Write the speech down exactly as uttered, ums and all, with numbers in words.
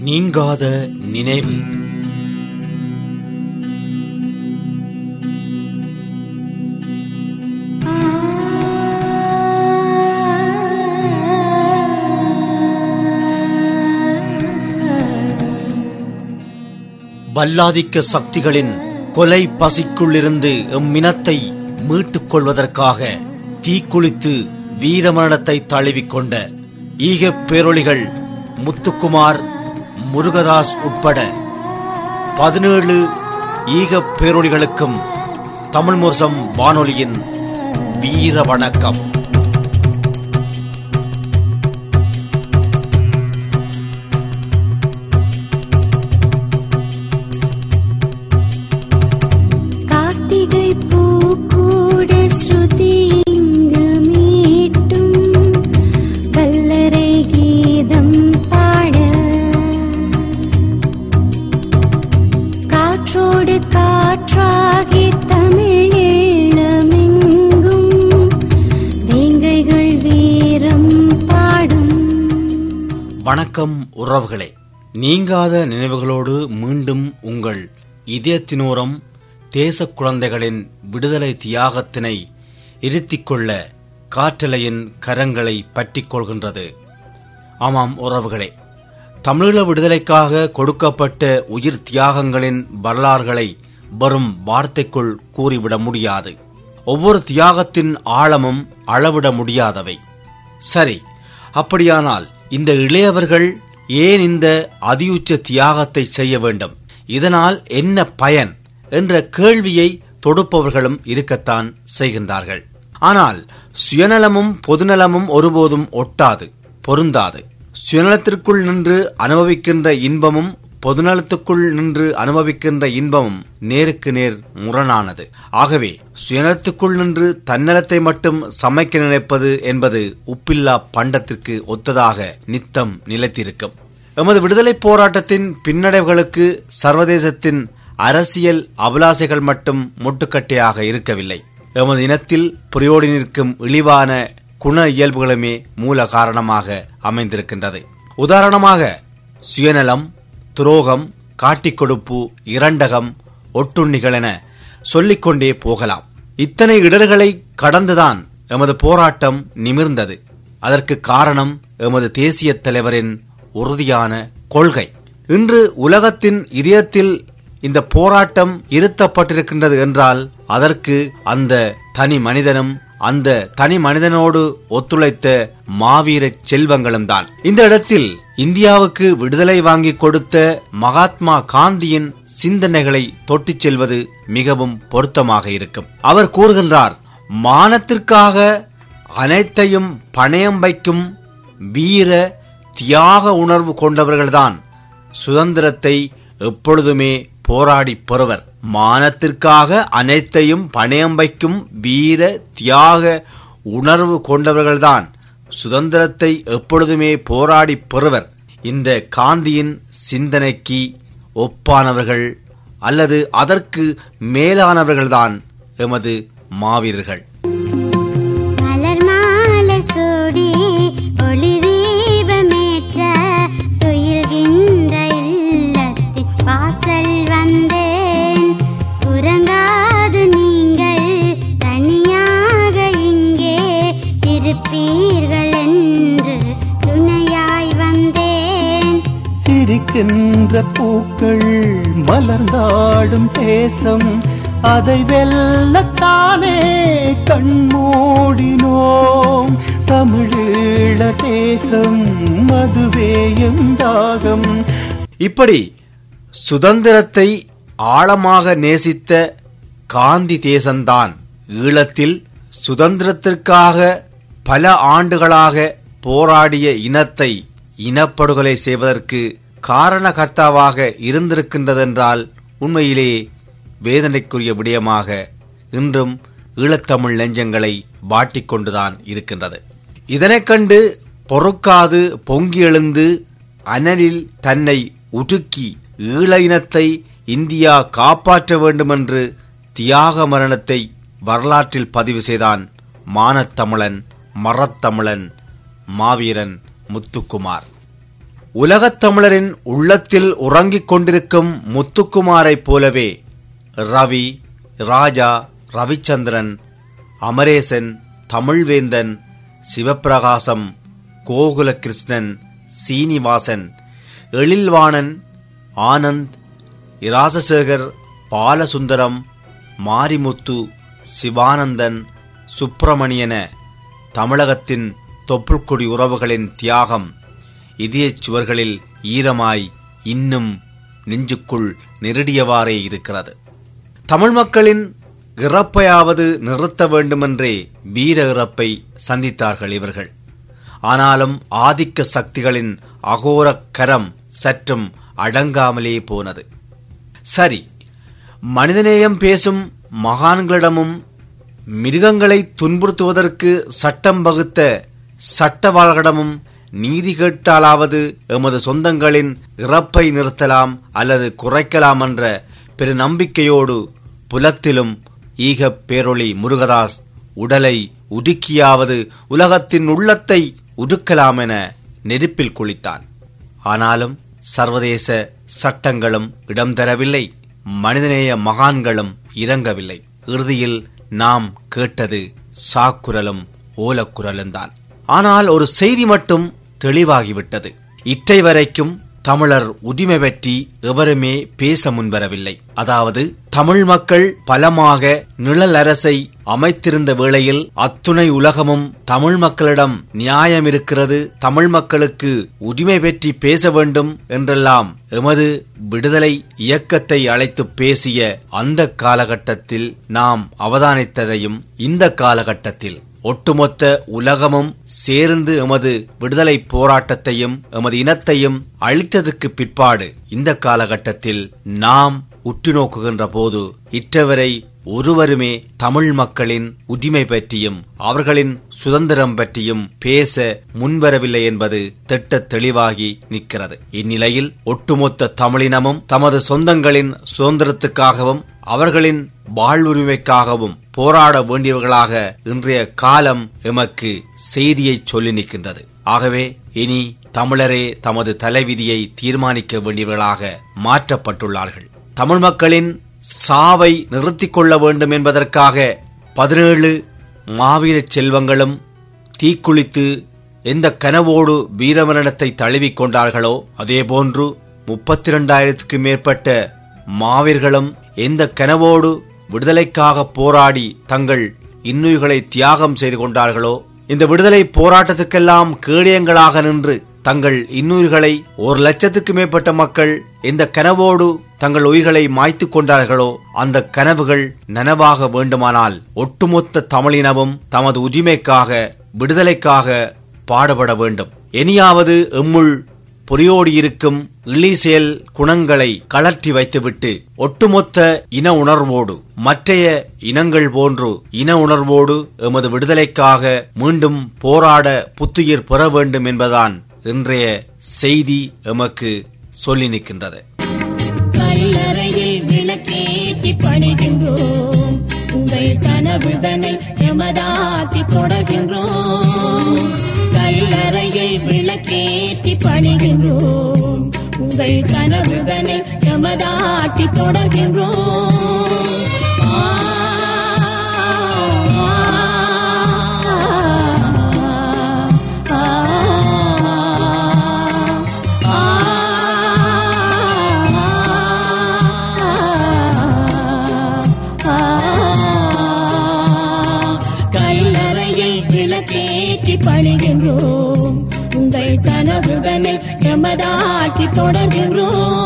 நீங்காத நினைவு. வல்லாதிக்க சக்திகளின் கொலை பசிக்குள்ளிருந்து எம்மினத்தை மீட்டுக் கொள்வதற்காக தீக்குளித்து வீரமரணத்தை தழுவிக்கொண்ட ஈகப் பேரொளிகள் முத்துக்குமார், முருகதாஸ் உட்பட பதினேழு ஈகப் பேரொளிகளுக்கும் தமிழ் முரசம் வானொலியின் வீர வணக்கம். வணக்கம் உறவுகளே, நீங்காத நினைவுகளோடு மீண்டும் உங்கள் இதயத்தினோரம் தேச குழந்தைகளின் விடுதலை தியாகத்தினை இருத்திக் கொள்ள காற்றலையின் கரங்களை பற்றிக் கொள்கின்றது. ஆமாம் உறவுகளே, தமிழீழ விடுதலைக்காக கொடுக்கப்பட்ட உயிர் தியாகங்களின் வரலாறுகளை வரும் வார்த்தைக்குள் கூறிவிட முடியாது. ஒவ்வொரு தியாகத்தின் ஆழமும் அளவிட முடியாதவை. சரி, அப்படியானால் இந்த இளையவர்கள் ஏன் இந்த அதியுச்ச தியாகத்தை செய்ய வேண்டும், இதனால் என்ன பயன் என்ற கேள்வியை தொடுப்பவர்களும் இருக்கத்தான் செய்கின்றார்கள். ஆனால் சுயநலமும் பொதுநலமும் ஒருபோதும் ஒட்டாது, பொருந்தாது. சுயநலத்திற்குள் நின்று அனுபவிக்கின்ற இன்பமும் பொதுநலத்துக்குள் நின்று அனுபவிக்கின்ற இன்பமும் நேருக்கு நேர் முரணானது. ஆகவே சுயநலத்துக்குள் நின்று தன்னலத்தை மட்டும் சமைக்க நினைப்பது என்பது உப்பில்லா பண்டத்திற்கு ஒத்ததாக நித்தம் நிலைத்திருக்கும். எமது விடுதலை போராட்டத்தின் பின்னடைவுகளுக்கு சர்வதேசத்தின் அரசியல் அபிலாசைகள் மட்டும் முட்டுக்கட்டையாக இருக்கவில்லை. எமது இனத்தில் புரியோடி நிற்கும் இழிவான குண இயல்புகளுமே மூல காரணமாக அமைந்திருக்கின்றது. உதாரணமாக சுயநலம், துரோகம், காட்டிக் கொடுப்பு, இரண்டகம், ஒட்டுண்ணிகள் என சொல்லிக்கொண்டே போகலாம். இத்தனை இடர்களை கடந்துதான் எமது போராட்டம் நிமிர்ந்தது. அதற்கு காரணம் எமது தேசிய தலைவரின் உறுதியான கொள்கை. இன்று உலகத்தின் இதயத்தில் இந்த போராட்டம் இருத்தப்பட்டிருக்கின்றது என்றால் அதற்கு அந்த தனி மனிதனும் அந்த தனி மனிதனோடு ஒத்துழைத்த மாவீர செல்வங்களும் தான். இந்த இடத்தில் இந்தியாவுக்கு விடுதலை வாங்கி கொடுத்த மகாத்மா காந்தியின் சிந்தனைகளை தொட்டிச் செல்வது மிகவும் பொருத்தமாக இருக்கும். அவர் கூறுகின்றார், மானத்திற்காக அனைத்தையும் பணயம் வைக்கும் வீர தியாக உணர்வு கொண்டவர்கள்தான் சுதந்திரத்தை எப்பொழுதுமே போராடி பெறுவர். மானத்திற்காக அனைத்தையும் பணயம் வைக்கும் வீர தியாக உணர்வு கொண்டவர்கள்தான் சுதந்திரத்தை எப்பொழுதுமே போராடி பெறுவர். இந்த காந்தியின் சிந்தனைக்கு ஒப்பானவர்கள் அல்லது அதற்கு மேலானவர்கள்தான் எமது மாவீரர்கள். சிரிக்கின்ற பூக்கள் மலர்ந்தாடும் தேசம், அதை வெல்லத்தானே கண்மூடினோம். தமிழீழ தேசம் அதுவே எம் தாகம். இப்படி சுதந்திரத்தை ஆழமாக நேசித்த காந்தி தேசம்தான் ஈழத்தில் சுதந்திரத்திற்காக பல ஆண்டுகளாக போராடிய இனத்தை இனப்படுகொலை செய்வதற்கு காரணகர்த்தாவாக இருந்திருக்கின்றதென்றால் உண்மையிலே வேதனைக்குரிய விடயமாக இன்றும் ஈழத்தமிழ் நெஞ்சங்களை வாட்டிக்கொண்டுதான் இருக்கின்றது. இதனைக் கண்டு பொறுக்காது பொங்கி எழுந்து அனலில் தன்னை உருக்கி ஈழ இனத்தை இந்தியா காப்பாற்ற வேண்டுமென்று தியாக மரணத்தை வரலாற்றில் பதிவு செய்தான் மானத்தமிழன், மறத்தமிழன், மாவீரன் முத்துக்குமார். உலகத் தமிழரின் உள்ளத்தில் உறங்கிக் கொண்டிருக்கும் முத்துக்குமாரைப் போலவே ரவி, ராஜா, ரவிச்சந்திரன், அமரேசன், தமிழ்வேந்தன், சிவப்பிரகாசம், கோகுலகிருஷ்ணன், சீனிவாசன், எழில்வாணன், ஆனந்த், இராசசேகர், பாலசுந்தரம், மாரிமுத்து, சிவானந்தன், சுப்பிரமணியன தமிழகத்தின் தொப்புள்கொடி உறவுகளின் தியாகம் இதயச் சுவர்களில் ஈரமாய் இன்னும் நெஞ்சுக்குள் நெருடியவாறே இருக்கிறது. தமிழ் மக்களின் இறப்பையாவது நிறுத்த வேண்டுமென்றே வீர இறப்பை சந்தித்தார்கள் இவர்கள். ஆனாலும் ஆதிக்க சக்திகளின் அகோரக் கரம் சற்றும் அடங்காமலே போனது. சரி, மனிதநேயம் பேசும் மகான்களிடமும் மிருகங்களை துன்புறுத்துவதற்கு சட்டம் வகுத்த சட்டவாளர்களிடமும் நீதி கேட்டாலாவது எமது சொந்தங்களின் இறப்பை நிறுத்தலாம் அல்லது குறைக்கலாம் என்ற பெரு நம்பிக்கையோடு புலத்திலும் ஈகப் பேரொளி முருகதாஸ் உடலை உடுக்கியாவது உலகத்தின் உள்ளத்தை உடுக்கலாம் என நெருப்பில் குளித்தான். ஆனாலும் சர்வதேச சட்டங்களும் இடம் தரவில்லை, மனிதநேய மகான்களும் இறங்கவில்லை. இறுதியில் நாம் கேட்டது சாக்குரலும் ஓலக்குரலும் தான். ஆனால் ஒரு செய்தி மட்டும் தெளிவாகிவிட்டது. இற்றை வரைக்கும் தமிழர் உரிமை பற்றி எவருமே பேச முன்வரவில்லை. அதாவது தமிழ் மக்கள் பலமாக நிழல் அரசை அமைத்திருந்த வேளையில் அத்துணை உலகமும் தமிழ் மக்களிடம் நியாயம் இருக்கிறது, தமிழ் மக்களுக்கு உரிமை பற்றி பேச வேண்டும் என்றெல்லாம் எமது விடுதலை இயக்கத்தை அழைத்து பேசிய அந்த காலகட்டத்தில் நாம் அவதானித்ததையும் இந்த காலகட்டத்தில் ஒட்டுமொத்த உலகமும் சேர்ந்து எமது விடுதலை போராட்டத்தையும் எமது இனத்தையும் அழித்ததுக்கு பிற்பாடு இந்த காலகட்டத்தில் நாம் உற்று நோக்குகின்ற போது இற்றவரை ஒருவருமே தமிழ் மக்களின் உரிமை பற்றியும் அவர்களின் சுதந்திரம் பற்றியும் பேச முன்வரவில்லை என்பது திட்ட தெளிவாகி நிற்கிறது. இந்நிலையில் ஒட்டுமொத்த தமிழினமும் தமது சொந்தங்களின் சுதந்திரத்துக்காகவும் அவர்களின் வாழ்வுரிமைக்காகவும் போராட வேண்டியவர்களாக இன்றைய காலம் எமக்கு செய்தியை சொல்லி நிற்கின்றது. ஆகவே இனி தமிழரே தமது தலைவிதியை தீர்மானிக்க வேண்டியவர்களாக மாற்றப்பட்டுள்ளார்கள். தமிழ் மக்களின் சாவை நிறுத்திக் கொள்ள வேண்டும் என்பதற்காக பதினேழு மாவீர செல்வங்களும் தீக்குளித்து எந்த கனவோடு வீரமரணத்தை தழுவிக் கொண்டார்களோ அதேபோன்று முப்பத்தி இரண்டாயிரத்துக்கும் மேற்பட்ட மாவீர்களும் எந்த கனவோடு விடுதலைக்காக போராடி தங்கள் இன்னுயிர்களை தியாகம் செய்து கொண்டார்களோ, இந்த விடுதலை போராட்டத்துக்கெல்லாம் கேடயங்களாக நின்று தங்கள் இன்னுயிர்களை ஒரு லட்சத்துக்கு மேற்பட்ட மக்கள் எந்த கனவோடு தங்கள் உயிர்களை மாய்த்து கொண்டார்களோ அந்த கனவுகள் நனவாக வேண்டுமானால் ஒட்டுமொத்த தமிழினமும் தமது உரிமைக்காக விடுதலைக்காக பாடுபட வேண்டும். இனியாவது எம்முள் பொறியோடியிருக்கும் இழிசெயல் குணங்களை கலற்றி வைத்துவிட்டு ஒட்டுமொத்த இன உணர்வோடு மற்றைய இனங்கள் போன்று இன உணர்வோடு எமது விடுதலைக்காக மீண்டும் போராட புத்துயிர் பெற வேண்டும் என்பதுதான் இன்றைய செய்தி எமக்கு சொல்லி நிற்கின்றது. கல்லறையில் விளக்கேற்றி பணிகின்றோம், உங்கள் கனவுதனை எமதாக்கி தொடர்கின்றோம். கல்லறையில் விளக்கேற்றி பணிகின்றோம், உங்கள் கனவுதனை எமதாக்கி தொடர்கின்றோம். பணிகின்றோம், உங்கள் கனவுதனை எமதாக்கி தொடர்கின்றோம்.